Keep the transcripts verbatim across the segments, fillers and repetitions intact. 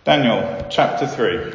Daniel chapter three.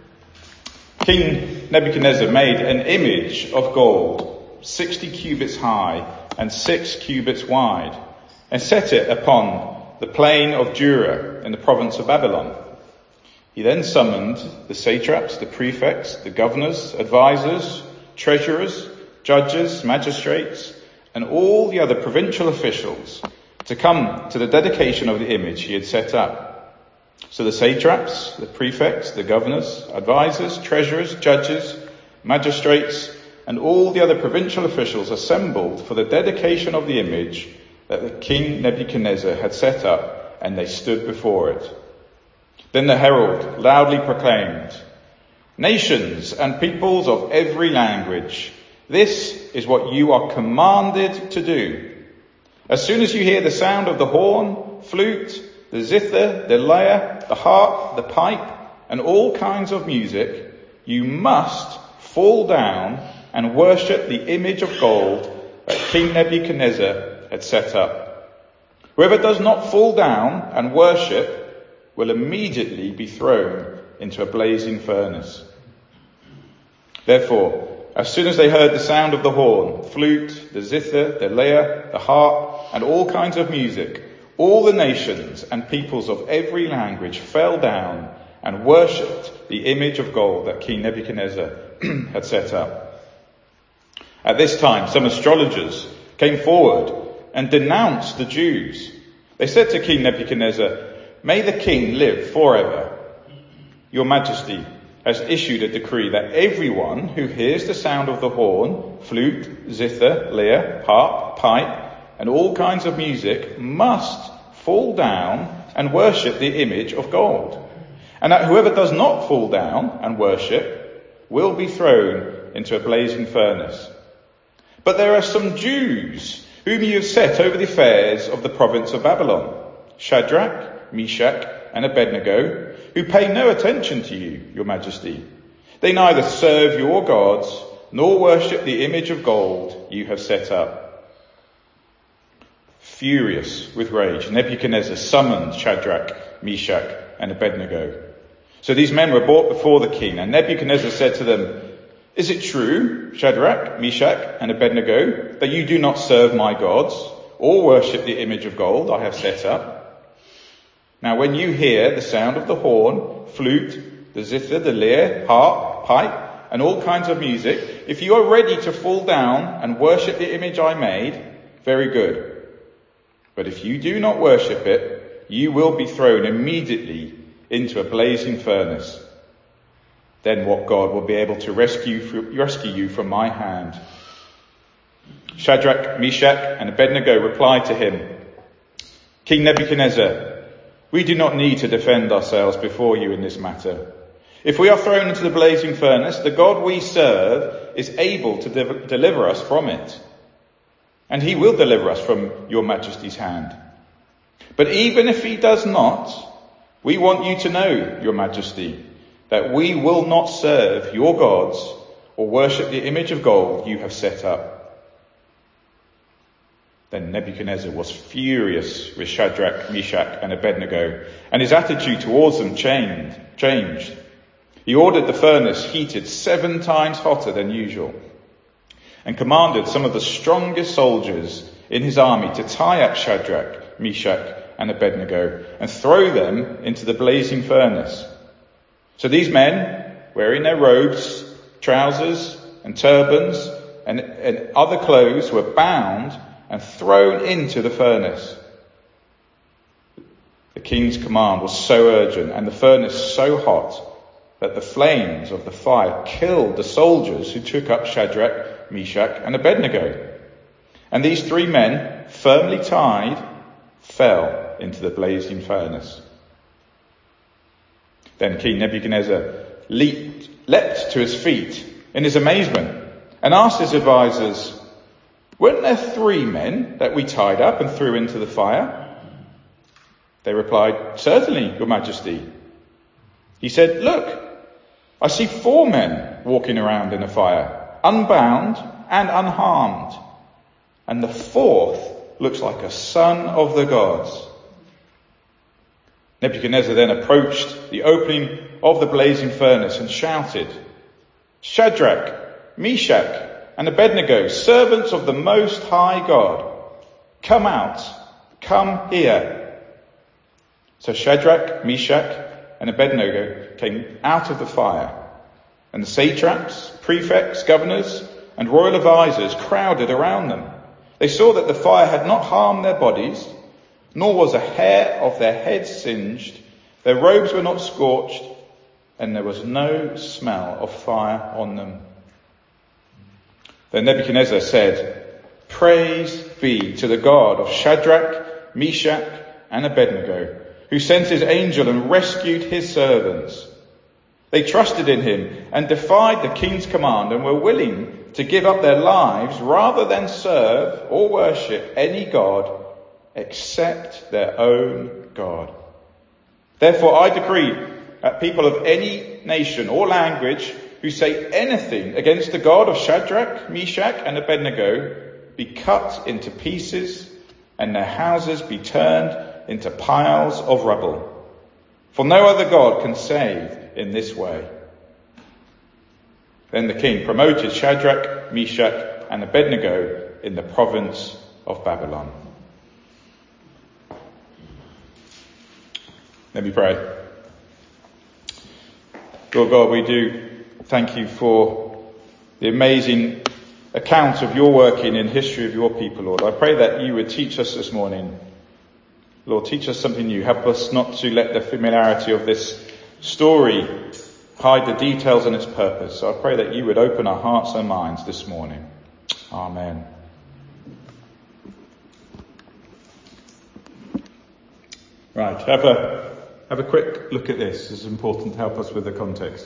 King Nebuchadnezzar made an image of gold, sixty cubits high and six cubits wide, and set it upon the plain of Dura in the province of Babylon. He then summoned the satraps, the prefects, the governors, advisors, treasurers, judges, magistrates, and all the other provincial officials to come to the dedication of the image he had set up. So the satraps, the prefects, the governors, advisors, treasurers, judges, magistrates, and all the other provincial officials assembled for the dedication of the image that the king Nebuchadnezzar had set up, and they stood before it. Then the herald loudly proclaimed, "Nations and peoples of every language, this is what you are commanded to do. As soon as you hear the sound of the horn, flute, the zither, the lyre, the harp, the pipe, and all kinds of music, you must fall down and worship the image of gold that King Nebuchadnezzar had set up. Whoever does not fall down and worship will immediately be thrown into a blazing furnace." Therefore, as soon as they heard the sound of the horn, flute, the zither, the lyre, the harp, and all kinds of music, all the nations and peoples of every language fell down and worshipped the image of gold that King Nebuchadnezzar had set up. At this time, some astrologers came forward and denounced the Jews. They said to King Nebuchadnezzar, "May the king live forever. Your Majesty has issued a decree that everyone who hears the sound of the horn, flute, zither, lyre, harp, pipe, and all kinds of music must fall down and worship the image of gold. And that whoever does not fall down and worship will be thrown into a blazing furnace. But there are some Jews whom you have set over the affairs of the province of Babylon, Shadrach, Meshach, and Abednego, who pay no attention to you, your Majesty. They neither serve your gods nor worship the image of gold you have set up." Furious with rage, Nebuchadnezzar summoned Shadrach, Meshach, and Abednego. So these men were brought before the king, and Nebuchadnezzar said to them, "Is it true, Shadrach, Meshach, and Abednego, that you do not serve my gods or worship the image of gold I have set up? Now when you hear the sound of the horn, flute, the zither, the lyre, harp, pipe, and all kinds of music, if you are ready to fall down and worship the image I made, very good. But if you do not worship it, you will be thrown immediately into a blazing furnace. Then what God will be able to rescue, rescue you from my hand?" Shadrach, Meshach, and Abednego replied to him, "King Nebuchadnezzar, we do not need to defend ourselves before you in this matter. If we are thrown into the blazing furnace, the God we serve is able to de- deliver us from it. And he will deliver us from your Majesty's hand. But even if he does not, we want you to know, your Majesty, that we will not serve your gods or worship the image of gold you have set up." Then Nebuchadnezzar was furious with Shadrach, Meshach, and Abednego, and his attitude towards them changed. changed. He ordered the furnace heated seven times hotter than usual, and commanded some of the strongest soldiers in his army to tie up Shadrach, Meshach, and Abednego and throw them into the blazing furnace. So these men, wearing their robes, trousers, and turbans, and, and other clothes, were bound and thrown into the furnace. The king's command was so urgent and the furnace so hot that the flames of the fire killed the soldiers who took up Shadrach, Meshach, and Abednego. And these three men, firmly tied, fell into the blazing furnace. Then King Nebuchadnezzar leaped, leapt to his feet in his amazement and asked his advisors, "Weren't there three men that we tied up and threw into the fire?" They replied, "Certainly, your Majesty." He said, "Look, I see four men walking around in the fire, unbound and unharmed. And the fourth looks like a son of the gods." Nebuchadnezzar then approached the opening of the blazing furnace and shouted, "Shadrach, Meshach, and Abednego, servants of the Most High God, come out, come here." So Shadrach, Meshach, and Abednego came out of the fire, and the satraps, prefects, governors, and royal advisers crowded around them. They saw that the fire had not harmed their bodies, nor was a hair of their heads singed, their robes were not scorched, and there was no smell of fire on them. Then Nebuchadnezzar said, "Praise be to the God of Shadrach, Meshach, and Abednego, who sent his angel and rescued his servants. They trusted in him and defied the king's command and were willing to give up their lives rather than serve or worship any god except their own God. Therefore I decree that people of any nation or language who say anything against the God of Shadrach, Meshach, and Abednego be cut into pieces and their houses be turned into piles of rubble. For no other God can save in this way." Then the king promoted Shadrach, Meshach, and Abednego in the province of Babylon. Let me pray. Lord God, we do thank you for the amazing account of your working in history of your people, Lord. I pray that you would teach us this morning. Lord, teach us something new. Help us not to let the familiarity of this story hide the details and its purpose. So I pray that you would open our hearts and minds this morning. Amen. Right, have a have a quick look at this. This is important to help us with the context.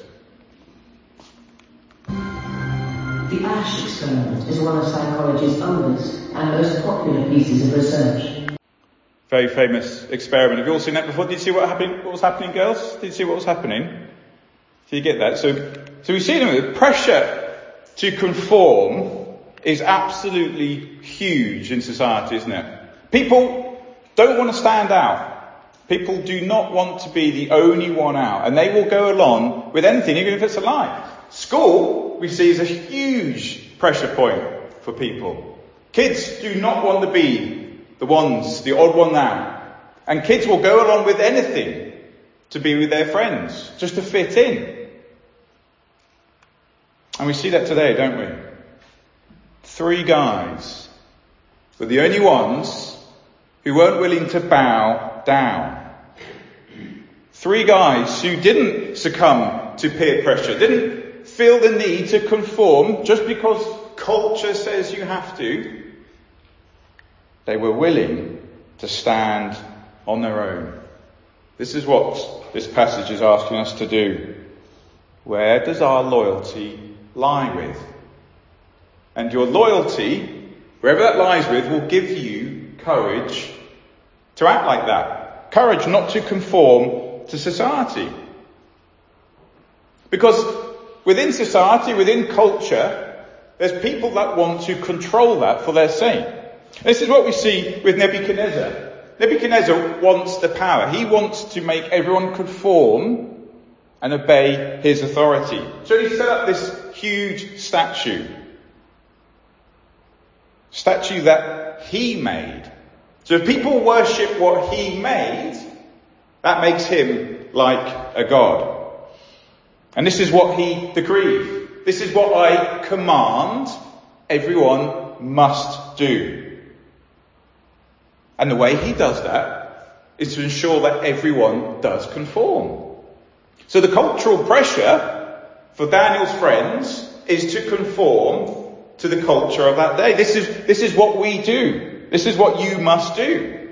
The Asch experiment is one of psychology's oldest and most popular pieces of research. Very famous experiment. Have you all seen that before? Did you see what happened? What was happening, girls? Did you see what was happening? Do you get that? So, so we see them with pressure to conform is absolutely huge in society, isn't it? People don't want to stand out. People do not want to be the only one out, and they will go along with anything, even if it's a lie. School, we see, is a huge pressure point for people. Kids do not want to be the ones, the odd one out. And kids will go along with anything to be with their friends, just to fit in. And we see that today, don't we? Three guys were the only ones who weren't willing to bow down. Three guys who didn't succumb to peer pressure, didn't feel the need to conform just because culture says you have to. They were willing to stand on their own. This is what this passage is asking us to do. Where does our loyalty lie with? And your loyalty, wherever that lies with, will give you courage to act like that. Courage not to conform to society. Because within society, within culture, there's people that want to control that for their sake. This is what we see with Nebuchadnezzar. Nebuchadnezzar wants the power. He wants to make everyone conform and obey his authority. So he set up this huge statue. Statue that he made. So if people worship what he made, that makes him like a god. And this is what he decreed. This is what I command everyone must do. And the way he does that is to ensure that everyone does conform. So the cultural pressure for Daniel's friends is to conform to the culture of that day. This is, this is what we do. This is what you must do.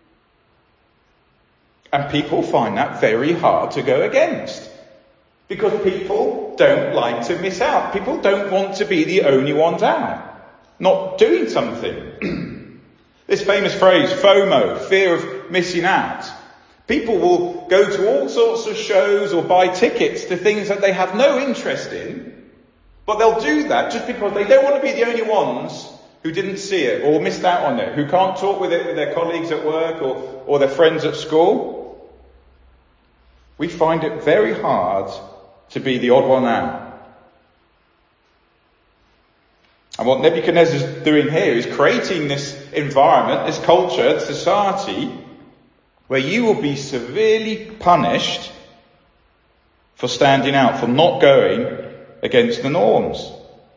And people find that very hard to go against. Because people don't like to miss out. People don't want to be the only ones out. Not doing something. This famous phrase, FOMO, fear of missing out. People will go to all sorts of shows or buy tickets to things that they have no interest in. But they'll do that just because they don't want to be the only ones who didn't see it or missed out on it, who can't talk with it with their colleagues at work or, or their friends at school. we find it very hard to be the odd one out. And what Nebuchadnezzar is doing here is creating this environment, this culture, this society, where you will be severely punished for standing out, for not going against the norms.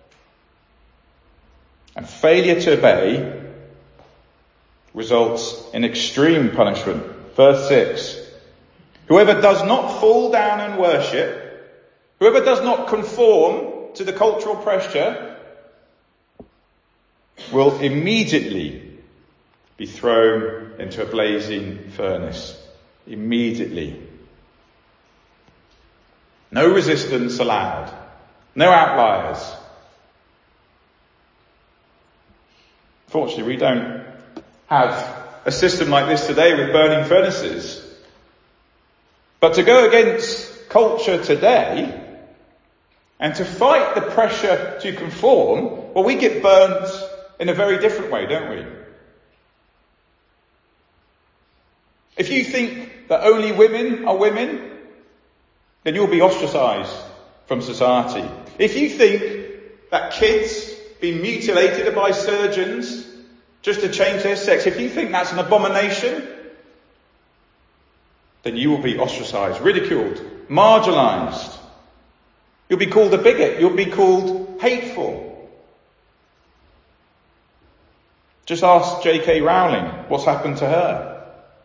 And failure to obey results in extreme punishment. Verse six. Whoever does not fall down and worship, whoever does not conform to the cultural pressure, will immediately be thrown into a blazing furnace. Immediately. No resistance allowed. No outliers. Fortunately, we don't have a system like this today with burning furnaces. But to go against culture today and to fight the pressure to conform, well, we get burnt in a very different way, don't we? If you think that only women are women, then you'll be ostracized from society. If you think that kids being mutilated by surgeons just to change their sex, if you think that's an abomination, then you will be ostracized, ridiculed, marginalized. You'll be called a bigot. You'll be called hateful. Just ask J K Rowling what's happened to her.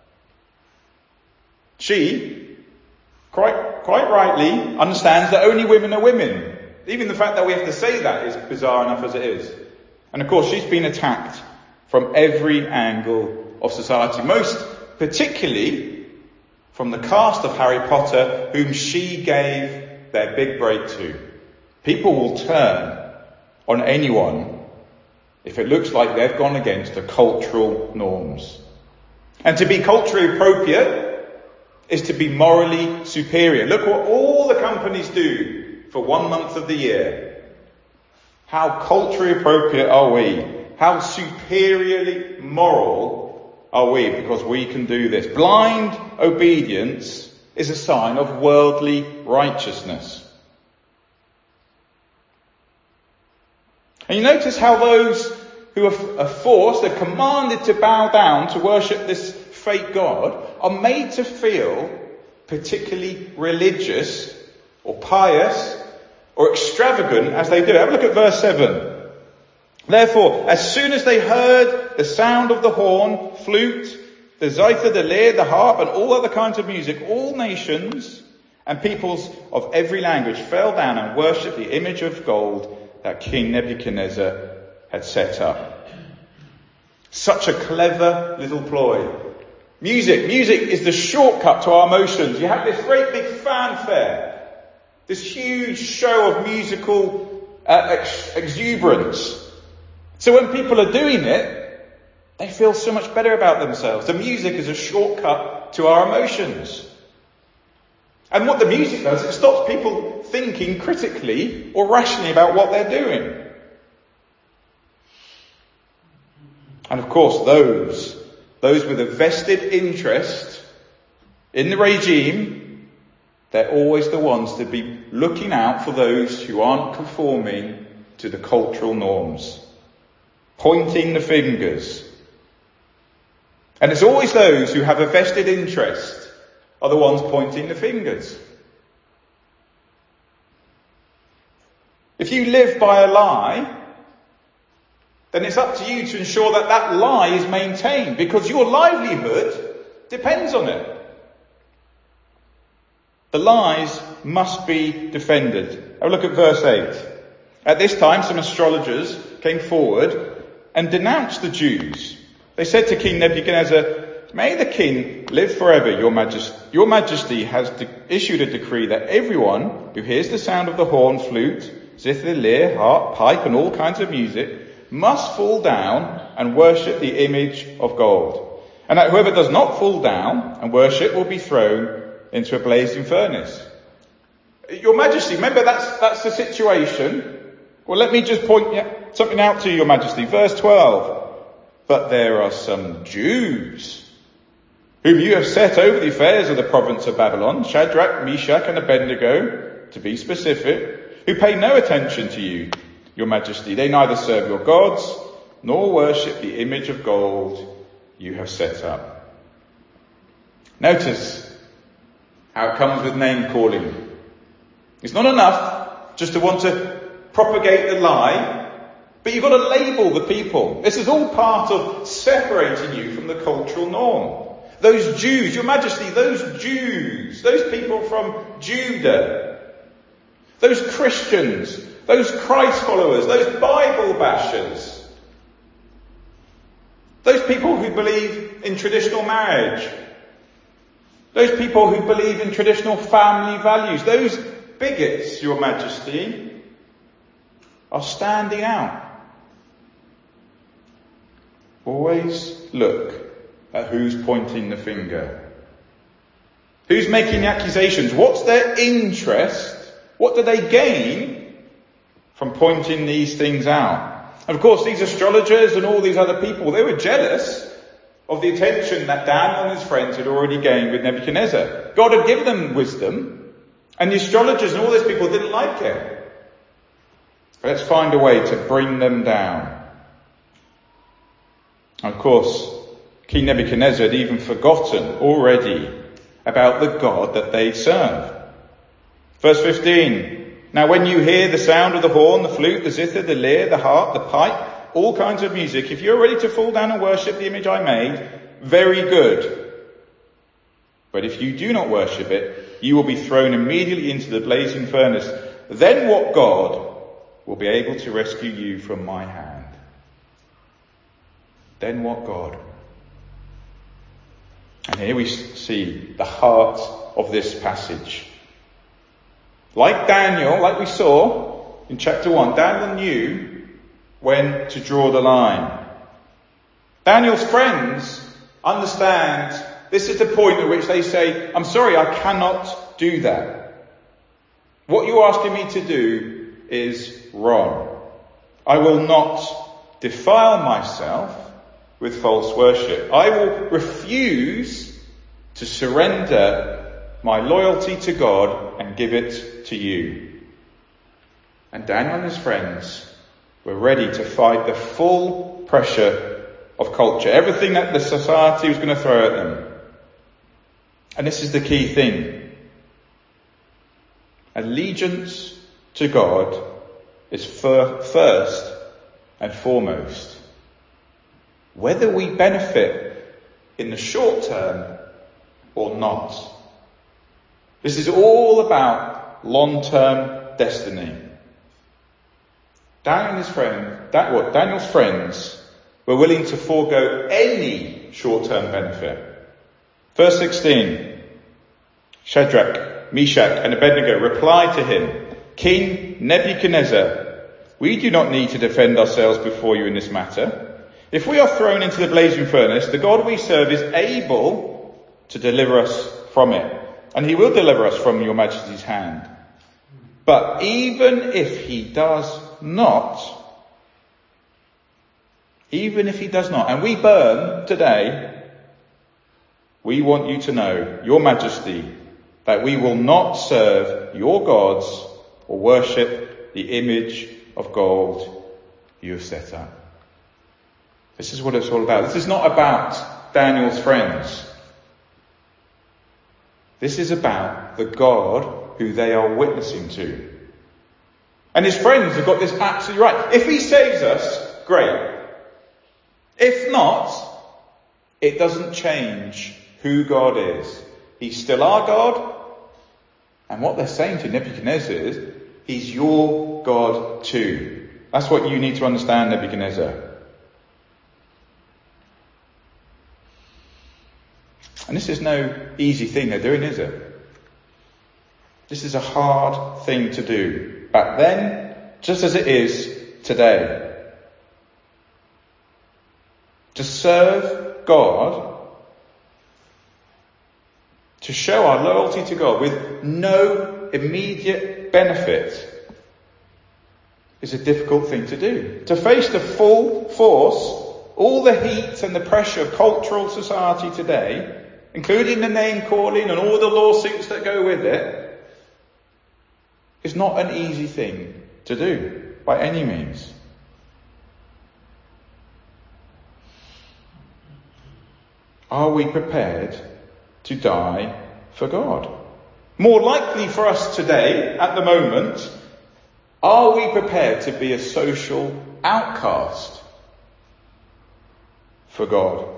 She, quite, quite rightly, understands that only women are women. Even the fact that we have to say that is bizarre enough as it is. And of course, she's been attacked from every angle of society, most particularly from the cast of Harry Potter, whom she gave their big break to. People will turn on anyone if it looks like they've gone against the cultural norms. And to be culturally appropriate is to be morally superior. Look what all the companies do for one month of the year. How culturally appropriate are we? How superiorly moral are we? Because we can do this. Blind obedience is a sign of worldly righteousness. And you notice how those who are forced, are commanded to bow down to worship this fake god, are made to feel particularly religious or pious or extravagant as they do. Have a look at verse seven. Therefore, as soon as they heard the sound of the horn, flute, the zither, the lyre, the harp, and all other kinds of music, all nations and peoples of every language fell down and worshipped the image of gold that King Nebuchadnezzar had set up. Such a clever little ploy. Music. Music is the shortcut to our emotions. You have this great big fanfare. This huge show of musical uh, ex- exuberance. So when people are doing it, they feel so much better about themselves. The music is a shortcut to our emotions. And what the music does, it stops people thinking critically or rationally about what they're doing. And of course, those, those with a vested interest in the regime, they're always the ones to be looking out for those who aren't conforming to the cultural norms. Pointing the fingers. And it's always those who have a vested interest are the ones pointing the fingers. If you live by a lie, then it's up to you to ensure that that lie is maintained, because your livelihood depends on it. The lies must be defended. Have a look at verse eight. At this time, some astrologers came forward and denounced the Jews. They said to King Nebuchadnezzar, "May the king live forever. Your majesty, your majesty has de- issued a decree that everyone who hears the sound of the horn, flute, zither, lyre, harp, pipe, and all kinds of music must fall down and worship the image of gold. And that whoever does not fall down and worship will be thrown into a blazing furnace." Your Majesty, remember that's, that's the situation. Well, let me just point something out to you, Your Majesty. Verse twelve. But there are some Jews whom you have set over the affairs of the province of Babylon, Shadrach, Meshach, and Abednego, to be specific, who pay no attention to you, your majesty. They neither serve your gods, nor worship the image of gold you have set up. Notice how it comes with name calling. It's not enough just to want to propagate the lie, but you've got to label the people. This is all part of separating you from the cultural norm. Those Jews, your majesty, those Jews, those people from Judah, those Christians, those Christ followers, those Bible bashers, those people who believe in traditional marriage, those people who believe in traditional family values, those bigots, your majesty, are standing out. Always look at who's pointing the finger. Who's making the accusations? What's their interest? What do they gain from pointing these things out? And of course, these astrologers and all these other people, they were jealous of the attention that Daniel and his friends had already gained with Nebuchadnezzar. God had given them wisdom, and the astrologers and all those people didn't like it. Let's find a way to bring them down. And of course, King Nebuchadnezzar had even forgotten already about the God that they serve. Verse fifteen, now when you hear the sound of the horn, the flute, the zither, the lyre, the harp, the pipe, all kinds of music, if you're ready to fall down and worship the image I made, very good. But if you do not worship it, you will be thrown immediately into the blazing furnace. Then what God will be able to rescue you from my hand? Then what God? And here we see the heart of this passage. Like Daniel, like we saw in chapter one, Daniel knew when to draw the line. Daniel's friends understand this is the point at which they say, I'm sorry, I cannot do that. What you're asking me to do is wrong. I will not defile myself with false worship. I will refuse to surrender my loyalty to God and give it to you. And Daniel and his friends were ready to fight the full pressure of culture, everything that the society was going to throw at them. And this is the key thing. Allegiance to God is for first and foremost. Whether we benefit in the short term or not. This is all about long-term destiny. Daniel and his friend, that what Daniel's friends were willing to forego any short-term benefit. Verse sixteen, Shadrach, Meshach, and Abednego replied to him, King Nebuchadnezzar, we do not need to defend ourselves before you in this matter. If we are thrown into the blazing furnace, the God we serve is able to deliver us from it, and he will deliver us from your majesty's hand. But even if he does not, even if he does not, and we burn today, we want you to know, your majesty, that we will not serve your gods or worship the image of gold you have set up. This is what it's all about. This is not about Daniel's friends. This is about the God who they are witnessing to. And his friends have got this absolutely right. If he saves us, great. If not, it doesn't change who God is. He's still our God. And what they're saying to Nebuchadnezzar is, he's your God too. That's what you need to understand, Nebuchadnezzar. And this is no easy thing they're doing, is it? This is a hard thing to do. Back then, just as it is today. To serve God, to show our loyalty to God with no immediate benefit is a difficult thing to do. To face the full force, all the heat and the pressure of cultural society today including the name calling and all the lawsuits that go with it, is not an easy thing to do by any means. Are we prepared to die for God? More likely for us today, at the moment, are we prepared to be a social outcast for God?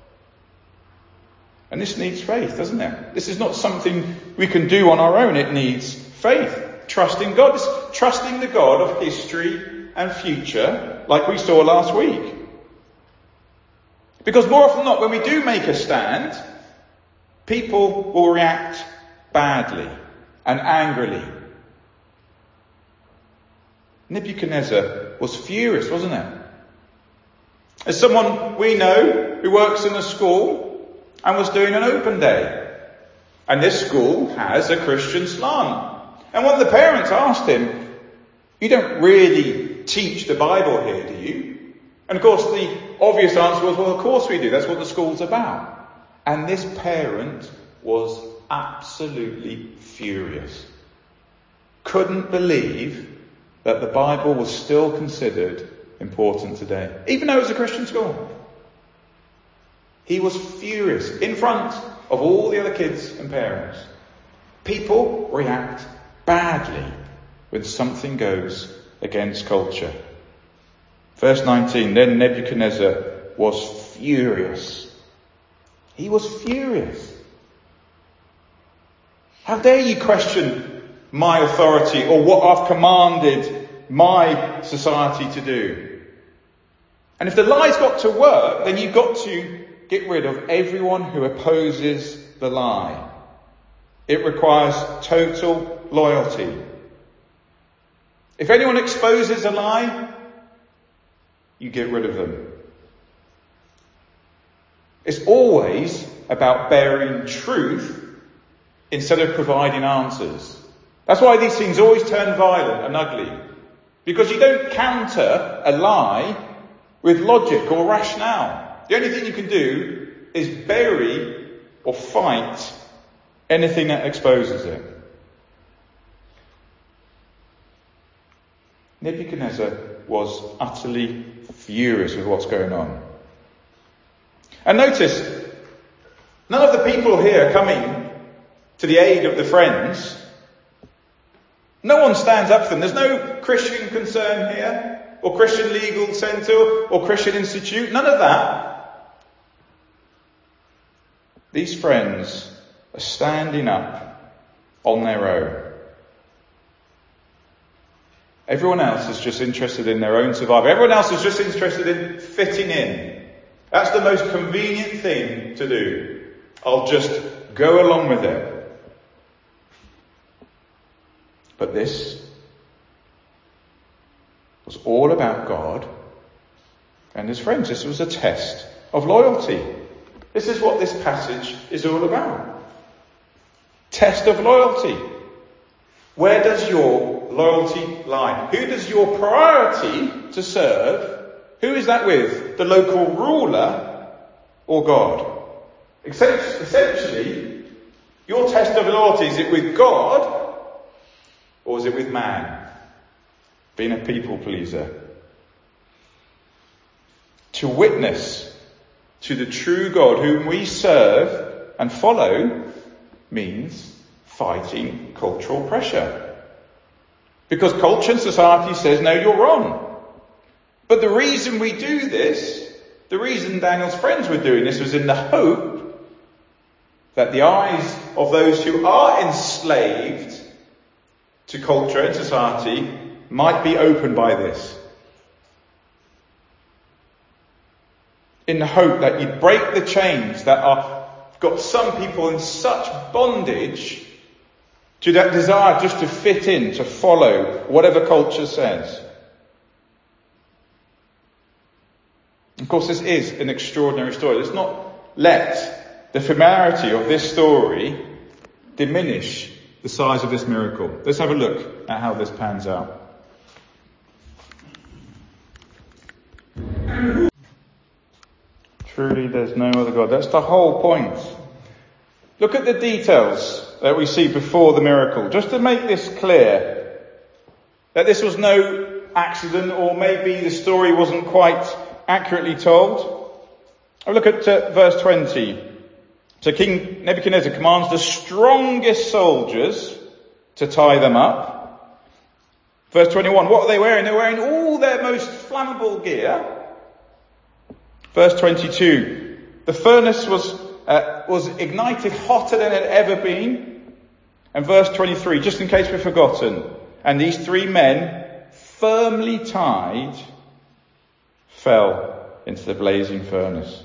And this needs faith, doesn't it? This is not something we can do on our own. It needs faith. Trusting God. It's trusting the God of history and future, like we saw last week. Because more often than not, when we do make a stand, people will react badly and angrily. Nebuchadnezzar was furious, wasn't it? As someone we know who works in a school and was doing an open day. And this school has a Christian slant. And one of the parents asked him, "You don't really teach the Bible here, do you?" And of course the obvious answer was, "Well, of course we do. That's what the school's about." And this parent was absolutely furious. Couldn't believe that the Bible was still considered important today, even though it was a Christian school. He was furious in front of all the other kids and parents. People react badly when something goes against culture. Verse nineteen, then Nebuchadnezzar was furious. He was furious. How dare you question my authority or what I've commanded my society to do? And if the lie's got to work, then you've got to get rid of everyone who opposes the lie. It requires total loyalty. If anyone exposes a lie, you get rid of them. It's always about bearing truth instead of providing answers. That's why these things always turn violent and ugly. Because you don't counter a lie with logic or rationale. The only thing you can do is bury or fight anything that exposes it. Nebuchadnezzar was utterly furious with what's going on. And notice, none of the people here coming to the aid of the friends, no one stands up for them. There's no Christian concern here, or Christian legal centre, or Christian institute, none of that. These friends are standing up on their own. Everyone else is just interested in their own survival. Everyone else is just interested in fitting in. That's the most convenient thing to do. I'll just go along with it. But this was all about God and his friends. This was a test of loyalty. This is what this passage is all about. Test of loyalty. Where does your loyalty lie? Who does your priority to serve? Who is that with? The local ruler or God? Essentially, your test of loyalty, is it with God or is it with man? Being a people pleaser. To witness to the true God whom we serve and follow means fighting cultural pressure. Because culture and society says, no, you're wrong. But the reason we do this, the reason Daniel's friends were doing this, was in the hope that the eyes of those who are enslaved to culture and society might be opened by this. In the hope that you break the chains that are got some people in such bondage to that desire just to fit in, to follow whatever culture says. Of course, this is an extraordinary story. Let's not let the familiarity of this story diminish the size of this miracle. Let's have a look at how this pans out. Truly there's no other God. That's the whole point Look at the details that we see before the miracle, just to make this clear, that this was no accident, or maybe the story wasn't quite accurately told. Have a look at uh, verse twenty. So King Nebuchadnezzar commands the strongest soldiers to tie them up. Verse twenty-one, what are they wearing? They're wearing all their most flammable gear. Verse twenty-two, the furnace was uh, was ignited hotter than it had ever been. And verse twenty-three, just in case we've forgotten, and these three men, firmly tied, fell into the blazing furnace.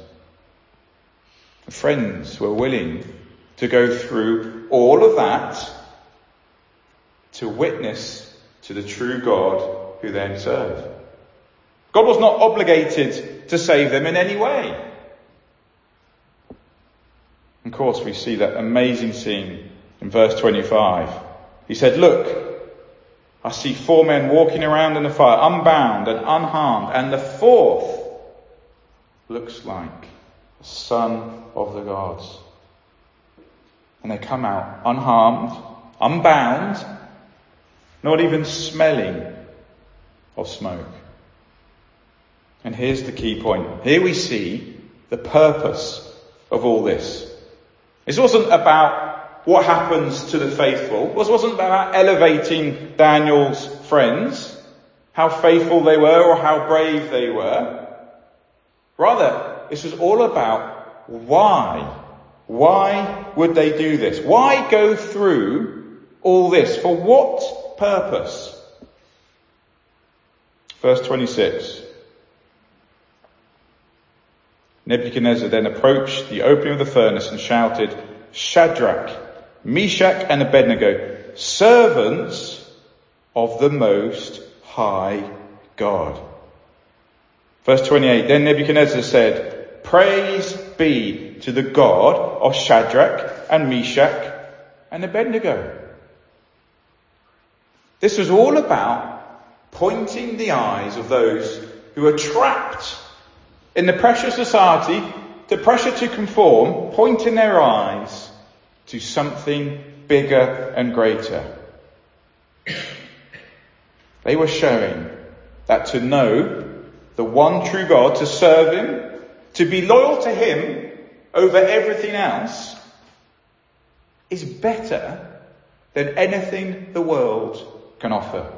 Friends were willing to go through all of that to witness to the true God who they serve. God was not obligated to save them in any way. Of course, we see that amazing scene in verse twenty-five. He said, look, I see four men walking around in the fire, unbound and unharmed, and the fourth looks like the son of the gods. And they come out unharmed, unbound, not even smelling of smoke. And here's the key point. Here we see the purpose of all this. This wasn't about what happens to the faithful. This wasn't about elevating Daniel's friends, how faithful they were or how brave they were. Rather, this was all about why. Why would they do this? Why go through all this? For what purpose? Verse twenty-six. Nebuchadnezzar then approached the opening of the furnace and shouted, Shadrach, Meshach and Abednego, servants of the Most High God. Verse twenty-eight, then Nebuchadnezzar said, Praise be to the God of Shadrach and Meshach and Abednego. This was all about pointing the eyes of those who are trapped in the pressure society, the pressure to conform, pointing their eyes to something bigger and greater. They were showing that to know the one true God, to serve him, to be loyal to him over everything else, is better than anything the world can offer.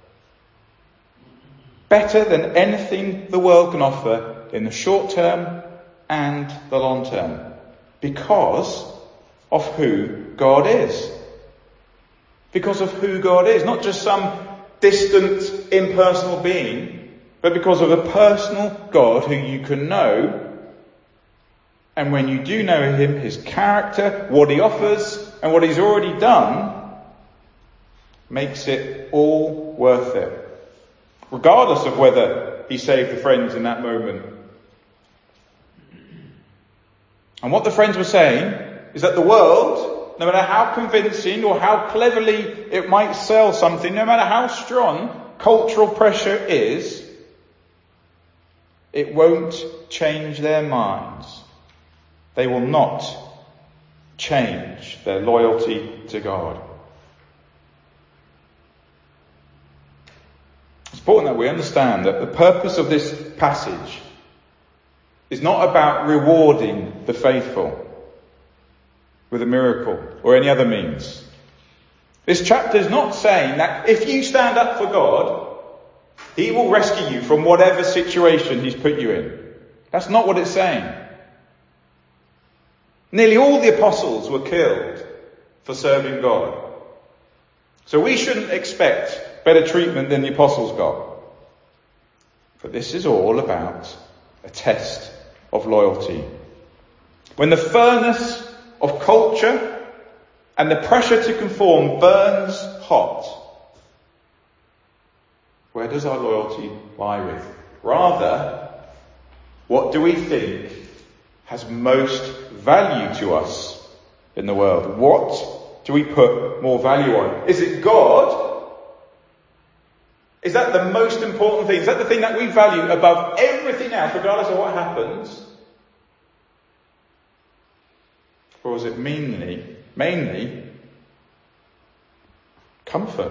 Better than anything the world can offer in the short term and the long term, because of who God is. Because of who God is, not just some distant, impersonal being, but because of a personal God who you can know. And when you do know him, his character, what he offers, and what he's already done, makes it all worth it. Regardless of whether he saved the friends in that moment. And what the friends were saying is that the world, no matter how convincing or how cleverly it might sell something, no matter how strong cultural pressure is, it won't change their minds. They will not change their loyalty to God. It's important that we understand that the purpose of this passage is not about rewarding the faithful with a miracle or any other means. This chapter is not saying that if you stand up for God, he will rescue you from whatever situation he's put you in. That's not what it's saying. Nearly all the apostles were killed for serving God. So we shouldn't expect better treatment than the apostles got. But this is all about a test of loyalty. When the furnace of culture and the pressure to conform burns hot, where does our loyalty lie with? Rather, what do we think has most value to us in the world? What do we put more value on? Is it God? Is that the most important thing? Is that the thing that we value above everything else, regardless of what happens? Or is it mainly, mainly comfort?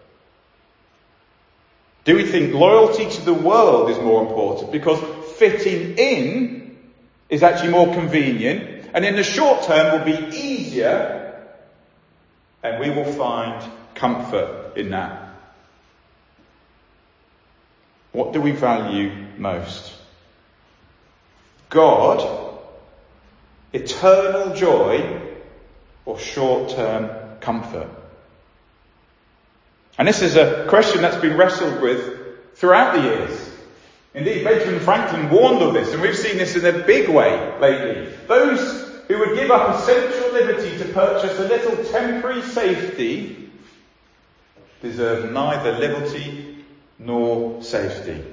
Do we think loyalty to the world is more important because fitting in is actually more convenient and in the short term will be easier and we will find comfort in that? What do we value most? God, eternal joy, or short-term comfort? And this is a question that's been wrestled with throughout the years. Indeed, Benjamin Franklin warned of this, and we've seen this in a big way lately. Those who would give up essential liberty to purchase a little temporary safety deserve neither liberty nor safety.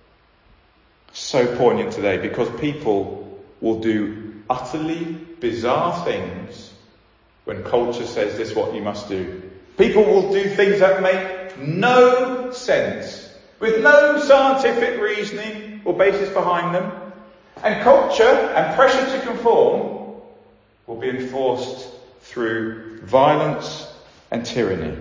So poignant today, because people will do utterly bizarre things when culture says this is what you must do. People will do things that make no sense, with no scientific reasoning or basis behind them. And culture and pressure to conform will be enforced through violence and tyranny.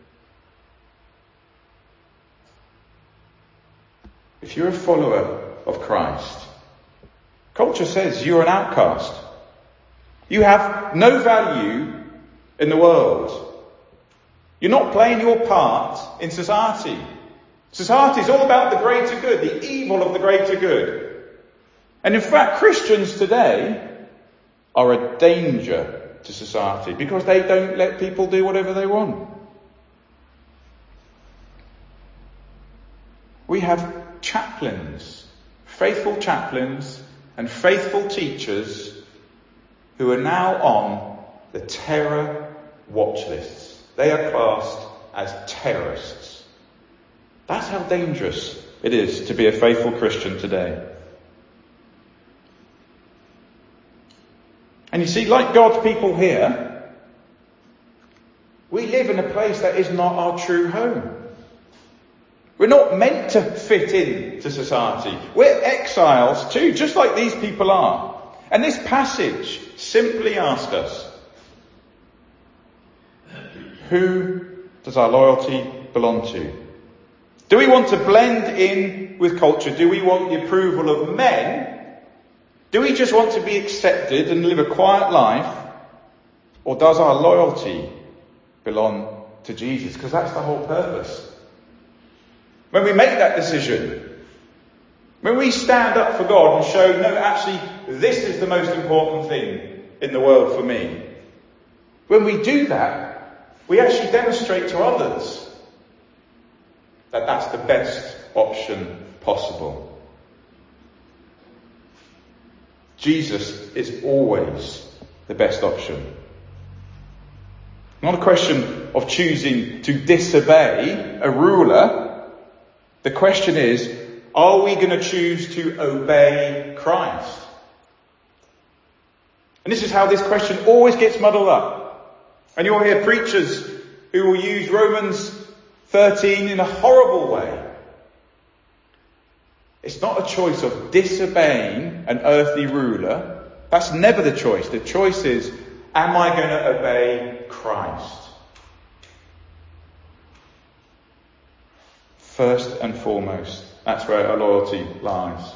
If you're a follower of Christ, culture says you're an outcast. You have no value in the world. You're not playing your part in society. Society is all about the greater good, the evil of the greater good. And in fact, Christians today are a danger to society because they don't let people do whatever they want. We have chaplains, faithful chaplains and faithful teachers who are now on the terror watch lists. They are classed as terrorists. That's how dangerous it is to be a faithful Christian today. And you see, like God's people here, we live in a place that is not our true home. We're not meant to fit in to society. We're exiles too, just like these people are. And this passage simply asks us, who does our loyalty belong to? Do we want to blend in with culture? Do we want the approval of men? Do we just want to be accepted and live a quiet life? Or does our loyalty belong to Jesus? Because that's the whole purpose. When we make that decision, when we stand up for God and show, no, actually, this is the most important thing in the world for me. When we do that, we actually demonstrate to others that that's the best option possible. Jesus is always the best option. Not a question of choosing to disobey a ruler. The question is, are we going to choose to obey Christ? And this is how this question always gets muddled up. And you'll hear preachers who will use Romans thirteen in a horrible way. It's not a choice of disobeying an earthly ruler. That's never the choice. The choice is, am I going to obey Christ? First and foremost, that's where our loyalty lies.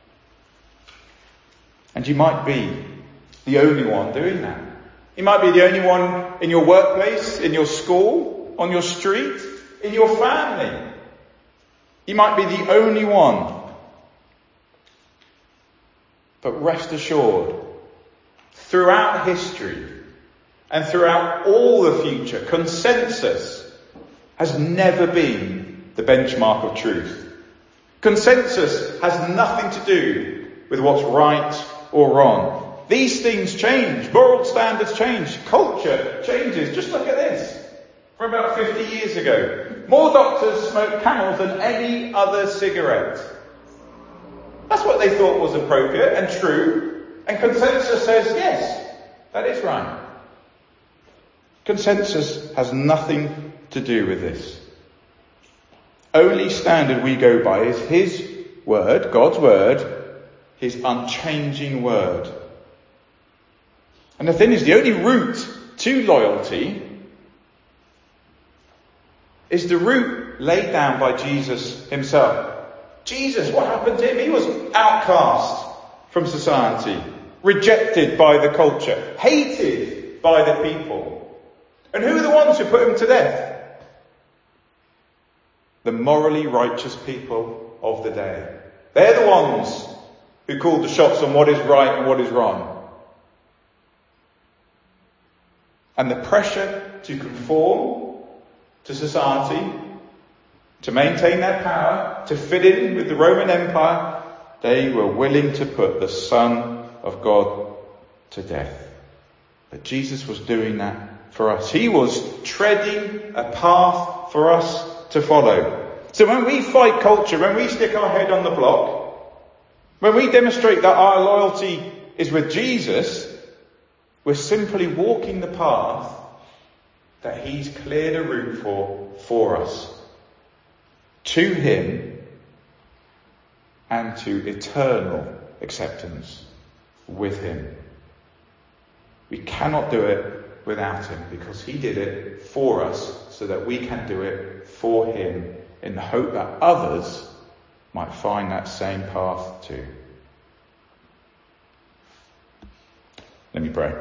And you might be the only one doing that. You might be the only one in your workplace, in your school, on your street, in your family. You might be the only one. But rest assured, throughout history and throughout all the future, consensus has never been the benchmark of truth. Consensus has nothing to do with what's right or wrong. These things change. Moral standards change. Culture changes. Just look at this. From about fifty years ago, more doctors smoked Camels than any other cigarette. That's what they thought was appropriate and true. And consensus says, yes, that is right. Consensus has nothing to do with this. Only standard we go by is His word, God's word, His unchanging word. And the thing is, the only route to loyalty is the route laid down by Jesus himself. Jesus, what happened to him? He was outcast from society, rejected by the culture, hated by the people. And who are the ones who put him to death? The morally righteous people of the day. They're the ones who called the shots on what is right and what is wrong. And the pressure to conform to society, to maintain their power, to fit in with the Roman Empire, they were willing to put the Son of God to death. But Jesus was doing that for us. He was treading a path for us to follow. So when we fight culture, when we stick our head on the block, when we demonstrate that our loyalty is with Jesus, we're simply walking the path that he's cleared a route for, for us. To him and to eternal acceptance with him. We cannot do it without him because he did it for us so that we can do it for him in the hope that others might find that same path too. Let me pray.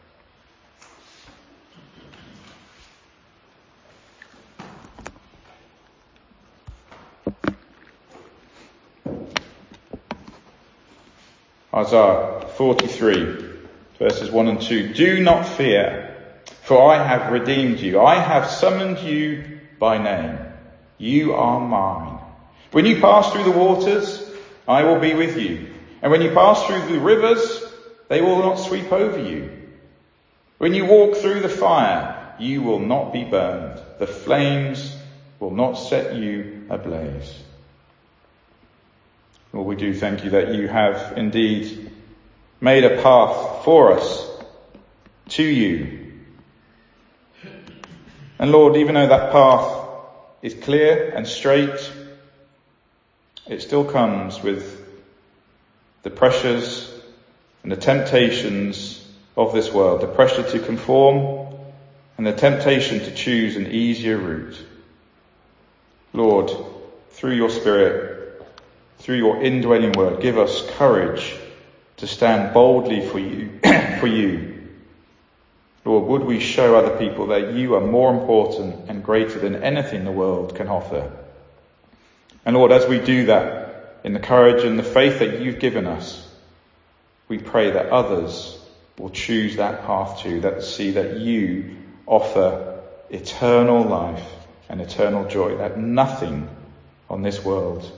Isaiah forty-three, verses one and two. Do not fear, for I have redeemed you. I have summoned you by name. You are mine. When you pass through the waters, I will be with you. And when you pass through the rivers, they will not sweep over you. When you walk through the fire, you will not be burned. The flames will not set you ablaze. Lord, we do thank you that you have indeed made a path for us to you. And Lord, even though that path is clear and straight, it still comes with the pressures and the temptations of this world, the pressure to conform and the temptation to choose an easier route. Lord, through your Spirit, through your indwelling word, give us courage to stand boldly for you, for you. Lord, would we show other people that you are more important and greater than anything the world can offer. And Lord, as we do that in the courage and the faith that you've given us, we pray that others will choose that path too, that see that you offer eternal life and eternal joy, that nothing on this world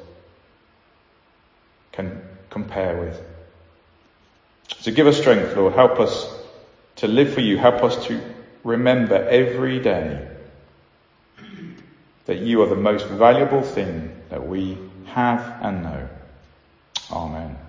can compare with. So give us strength, Lord. Help us to live for you. Help us to remember every day that you are the most valuable thing that we have and know. Amen.